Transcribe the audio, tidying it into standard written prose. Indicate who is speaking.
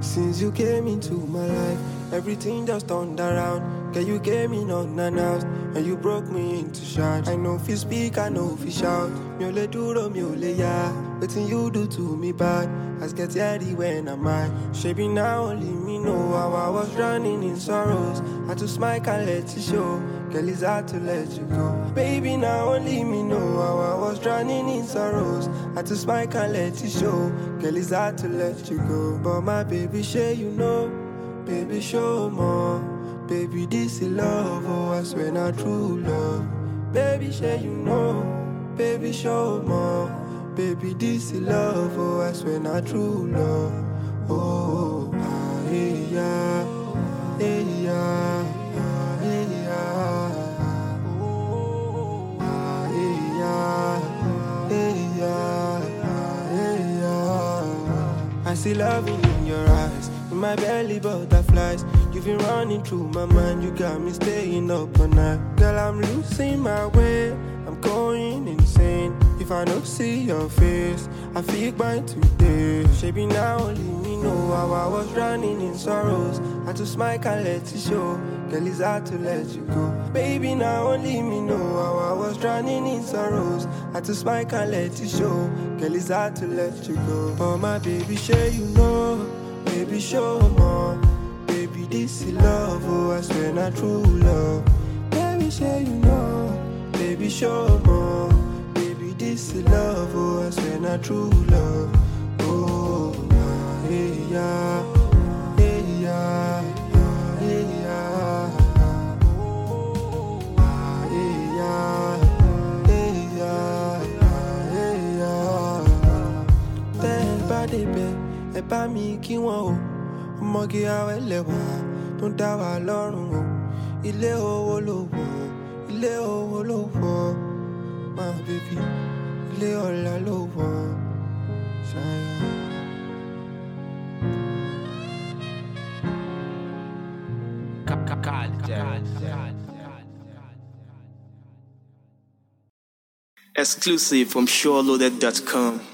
Speaker 1: Since you came into my life, everything just turned around. Girl, you came in unannounced, and you broke me into shards. I know if you speak, I know if you shout. Mi ò lè dúró, mi ò lè yá. Wetin you do to me bad, as get ready when I'm mad. Shapey now only me know how I was drowning in sorrows. Had to smile, can't let it show. Girl, it's hard to let you go. Baby, now only me know how I was drowning in sorrows. Had to smile, can't let it show. Girl, it's hard to let you go. But my baby, sure you know. Baby, show more. Baby, this is love, oh, I swear not true love. Baby, sure you know. Baby, show more. Baby, this is love, oh, I swear not true love. Oh, ah, hey, yeah, hey, yeah, ah, hey, yeah. Oh, ah, hey, yeah, hey, yeah, ah, hey, yeah. I see loving in your eyes, in my belly butterflies. You've been running through my mind, you got me staying up all night. Girl, I'm losing my way, I'm going insane. If I don't see your face, I feel mine today. Shapey now only me know how I was drowning in sorrows. Had to smile, can't let it show. Girl, it's hard to let you go. Baby, now only me know how I was drowning in sorrows. Had to smile, can't let it show. Girl, it's hard to let you go. Oh, my baby, sure you know. Baby, show more. Baby, this is love, oh, I swear not true love. Baby, sure you know. Baby, show more. Baby, this is love, oh, I swear not true love. Oh, ah, hey, yeah, hey, yeah, ah, hey, yeah. Oh, ah, hey, yeah, hey, yeah, ah, hey, yeah. Tell body, babe, ẹ bá mi kí wọn o. Ọmọge àwẹ̀ lẹ́wà tó ń dá wa lọ́rùn o. Ilé owó ló wọ̀, ilé owó ló wọ̀. My baby, ilé ọlá ló wọ̀. Ṣáyà.
Speaker 2: Exclusive from SureLoaded.com.